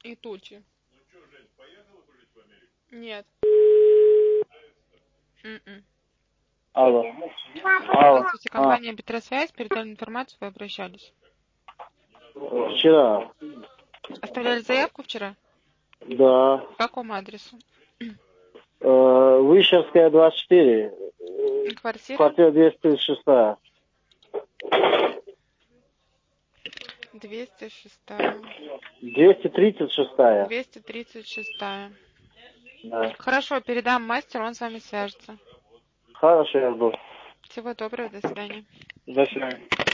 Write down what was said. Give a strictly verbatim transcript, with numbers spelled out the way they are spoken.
И тучи. Нет. М-м. Алло. Алло. Здравствуйте, А, компания Петросвязь. Передали информацию, вы обращались. вчера. Оставляли заявку вчера? Да. По какому адресу? Э, Вышевская, двадцать четыре. Квартира? Квартира двести тридцать шесть. двести шестая. двести тридцать шесть. двести тридцать шестая. Да. Хорошо, передам мастеру, он с вами свяжется. Хорошо, я жду. Всего доброго, до свидания. До свидания.